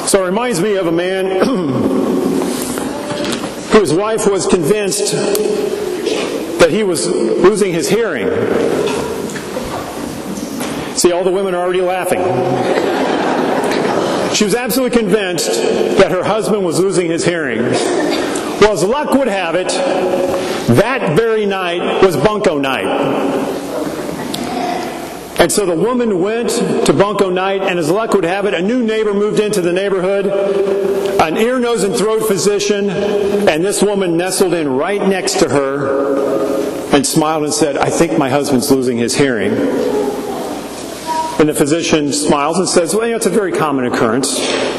So it reminds me of a man whose wife was convinced that he was losing his hearing. See, all the women are already laughing. She was absolutely convinced that her husband was losing his hearing. Well, as luck would have it, that very night was bunco night. And so the woman went to bunco night, and as luck would have it, a new neighbor moved into the neighborhood, an ear, nose, and throat physician, and this woman nestled in right next to her and smiled and said, "I think my husband's losing his hearing." And the physician smiles and says, "Well, it's a very common occurrence.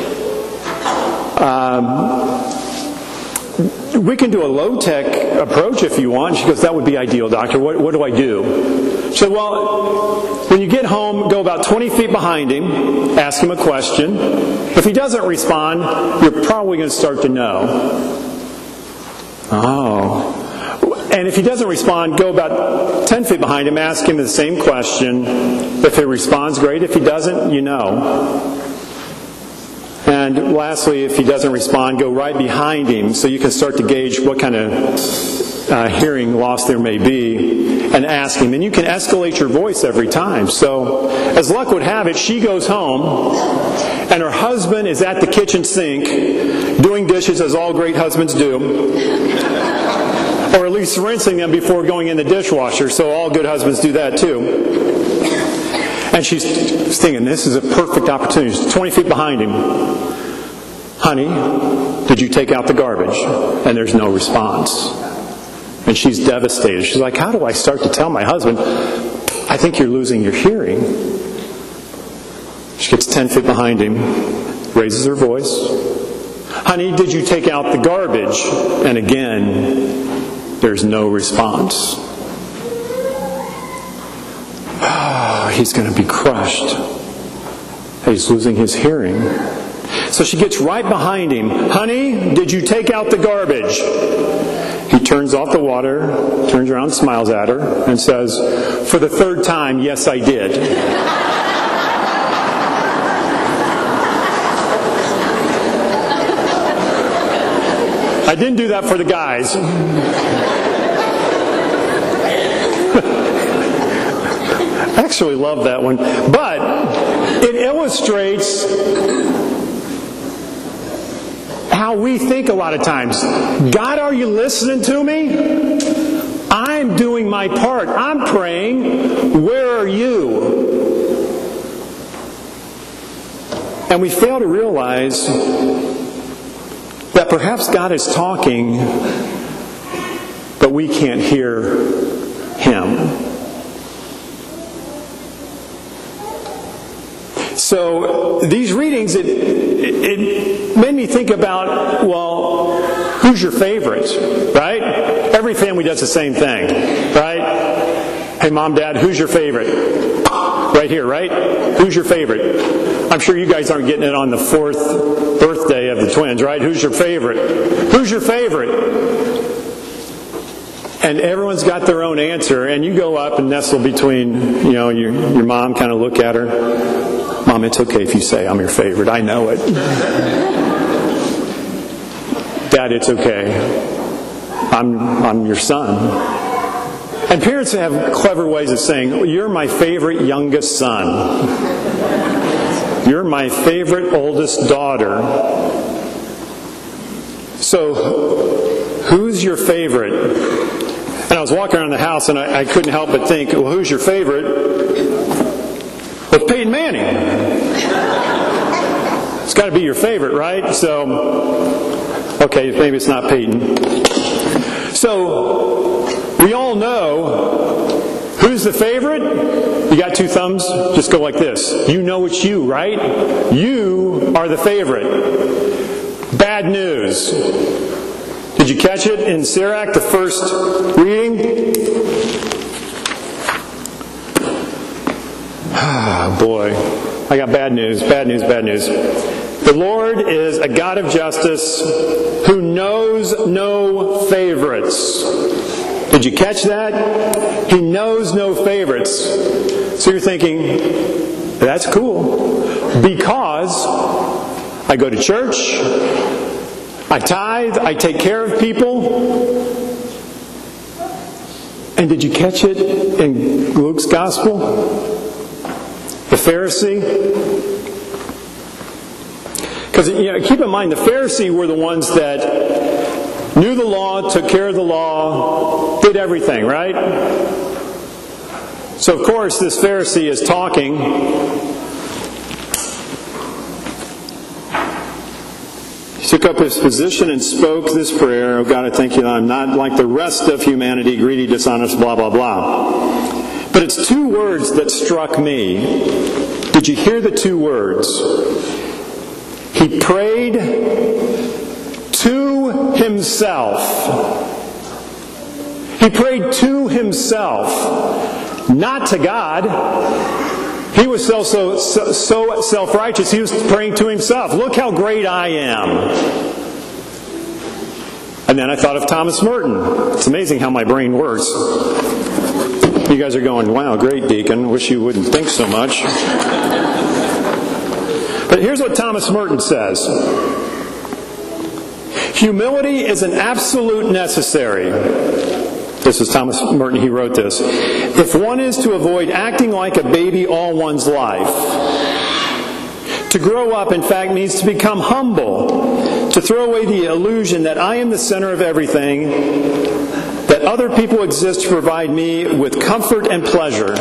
We can do a low-tech approach if you want." She goes, "That would be ideal, doctor. What do I do?" She said, "Well, when you get home, go about 20 feet behind him, ask him a question. If he doesn't respond, you're probably going to start to know." Oh. And if he doesn't respond, go about 10 feet behind him, ask him the same question. If he responds, great. If he doesn't, you know. And lastly, if he doesn't respond, go right behind him so you can start to gauge what kind of hearing loss there may be and ask him. And you can escalate your voice every time. So, as luck would have it, she goes home and her husband is at the kitchen sink doing dishes as all great husbands do. Or at least rinsing them before going in the dishwasher. So all good husbands do that too. And she's thinking, this is a perfect opportunity. She's 20 feet behind him. "Honey, did you take out the garbage?" And there's no response. And she's devastated. She's like, how do I start to tell my husband, "I think you're losing your hearing"? She gets 10 feet behind him, raises her voice. "Honey, did you take out the garbage?" And again, there's no response. He's going to be crushed. He's losing his hearing. So she gets right behind him. "Honey, did you take out the garbage?" He turns off the water, turns around, smiles at her, and says, "For the third time, yes, I did." I didn't do that for the guys. I actually love that one. But it illustrates how we think a lot of times. God, are you listening to me? I'm doing my part. I'm praying. Where are you? And we fail to realize that perhaps God is talking, but we can't hear Him. So these readings, it made me think about, well, who's your favorite, right? Every family does the same thing, right? Hey, Mom, Dad, who's your favorite? Right here, right? Who's your favorite? I'm sure you guys aren't getting it on the 4th birthday of the twins, right? Who's your favorite? Who's your favorite? And everyone's got their own answer, and you go up and nestle between, your mom, kind of look at her. "Mom, it's okay if you say I'm your favorite. I know it." "Dad, it's okay. I'm your son." And parents have clever ways of saying, "You're my favorite youngest son. You're my favorite oldest daughter." So, who's your favorite? And I was walking around the house and I couldn't help but think, well, who's your favorite? Well, Peyton Manning. It's got to be your favorite, right? So, okay, maybe it's not Peyton. So, we all know who's the favorite. You got 2 thumbs? Just go like this. You know it's you, right? You are the favorite. Bad news. Did you catch it in Sirach, the first reading? Ah, boy. I got bad news, bad news, bad news. The Lord is a God of justice who knows no favorites. Did you catch that? He knows no favorites. So you're thinking, that's cool. Because I go to church. I tithe. I take care of people. And did you catch it in Luke's Gospel? The Pharisee. Because keep in mind, the Pharisee were the ones that knew the law, took care of the law, did everything, right? So of course this Pharisee is talking. He took up his position and spoke this prayer. Oh God, I thank you that I'm not like the rest of humanity, greedy, dishonest, blah, blah, blah. But it's two words that struck me. Did you hear the two words? He prayed to himself. He prayed to himself, not to God. He was so self-righteous, he was praying to himself. Look how great I am. And then I thought of Thomas Merton. It's amazing how my brain works. You guys are going, wow, great, Deacon. Wish you wouldn't think so much. But here's what Thomas Merton says. Humility is an absolute necessary. This is Thomas Merton, he wrote this. If one is to avoid acting like a baby all one's life, to grow up, in fact, means to become humble, to throw away the illusion that I am the center of everything, that other people exist to provide me with comfort and pleasure.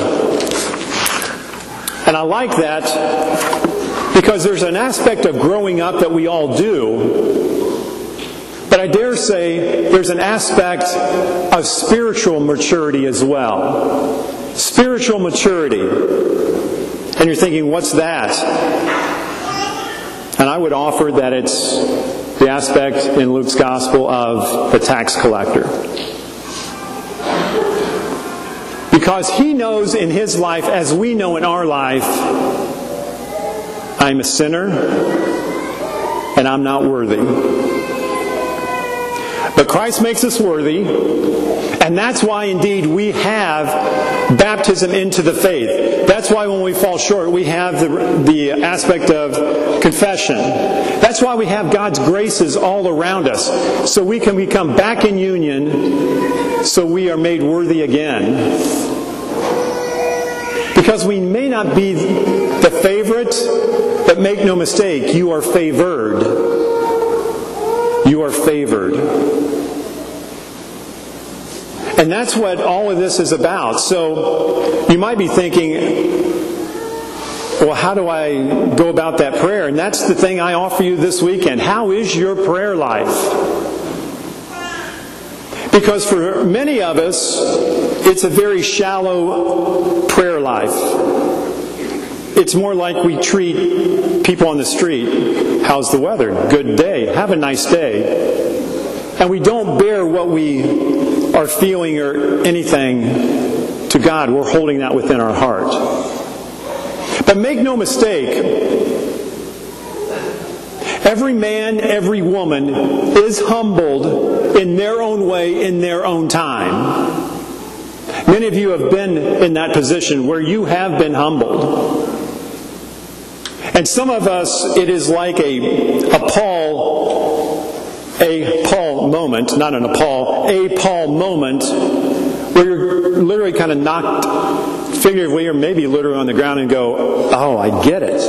And I like that because there's an aspect of growing up that we all do, but I dare say there's an aspect of spiritual maturity as well. Spiritual maturity. And you're thinking, what's that? And I would offer that it's the aspect in Luke's Gospel of the tax collector. Because he knows in his life, as we know in our life, I'm a sinner and I'm not worthy. But Christ makes us worthy, and that's why indeed we have baptism into the faith. That's why when we fall short, we have the aspect of confession. That's why we have God's graces all around us, so we can become back in union, so we are made worthy again. Because we may not be the favorite, but make no mistake, you are favored. You are favored. And that's what all of this is about. So you might be thinking, well, how do I go about that prayer? And that's the thing I offer you this weekend. How is your prayer life? Because for many of us, it's a very shallow prayer life. It's more like we treat people on the street. How's the weather? Good day. Have a nice day. And we don't bear what we are feeling or anything to God. We're holding that within our heart. But make no mistake, every man, every woman is humbled in their own way, in their own time. Many of you have been in that position where you have been humbled. And some of us, it is like a Paul moment, not an a Paul moment, where you're literally kind of knocked figuratively or maybe literally on the ground and go, oh, I get it.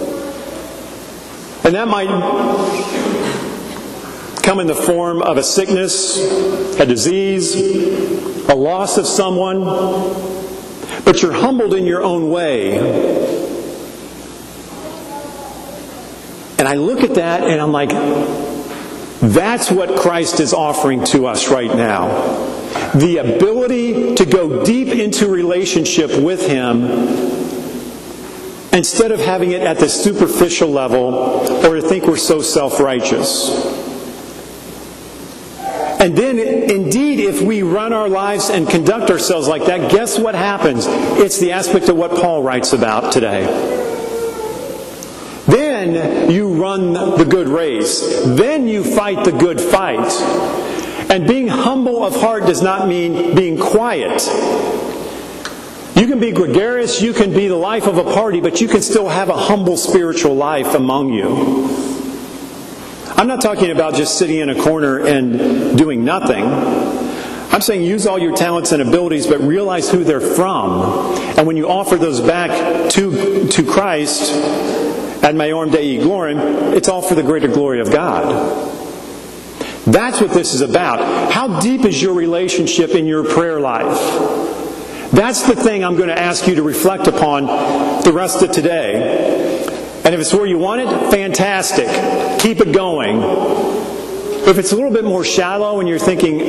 And that might come in the form of a sickness, a disease, a loss of someone, but you're humbled in your own way. And I look at that and I'm like, that's what Christ is offering to us right now. The ability to go deep into relationship with Him instead of having it at the superficial level or to think we're so self-righteous. And then, indeed, if we run our lives and conduct ourselves like that, guess what happens? It's the aspect of what Paul writes about today. Then you run the good race. Then you fight the good fight. And being humble of heart does not mean being quiet. You can be gregarious, you can be the life of a party, but you can still have a humble spiritual life among you. I'm not talking about just sitting in a corner and doing nothing. I'm saying use all your talents and abilities, but realize who they're from. And when you offer those back to Christ, ad maiorem Dei gloriam, it's all for the greater glory of God. That's what this is about. How deep is your relationship in your prayer life? That's the thing I'm going to ask you to reflect upon the rest of today. And if it's where you want it, fantastic. Keep it going. If it's a little bit more shallow and you're thinking,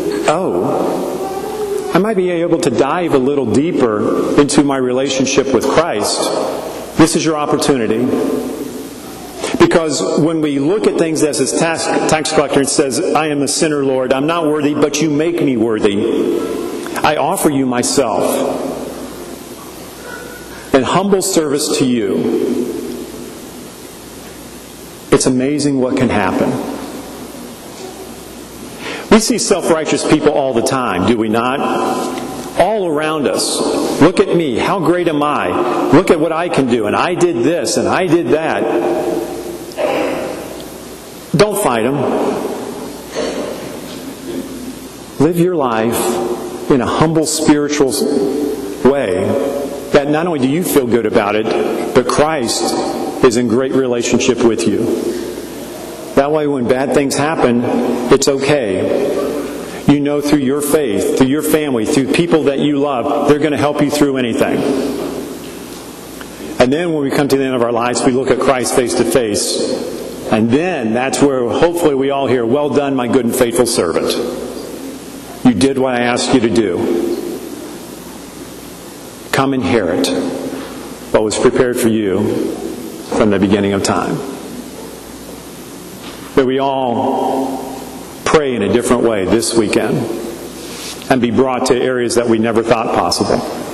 oh, I might be able to dive a little deeper into my relationship with Christ, this is your opportunity. Because when we look at things as his tax collector and says, I am a sinner, Lord, I'm not worthy, but you make me worthy. I offer you myself in humble service to you. It's amazing what can happen. We see self-righteous people all the time, do we not? All around us. Look at me. How great am I? Look at what I can do. And I did this and I did that. Don't fight them. Live your life in a humble spiritual way that not only do you feel good about it, but Christ is in great relationship with you. That way when bad things happen, it's okay. You know through your faith, through your family, through people that you love, they're going to help you through anything. And then when we come to the end of our lives, we look at Christ face to face. And then that's where hopefully we all hear, well done, my good and faithful servant. You did what I asked you to do. Come inherit what was prepared for you from the beginning of time. May we all pray in a different way this weekend and be brought to areas that we never thought possible.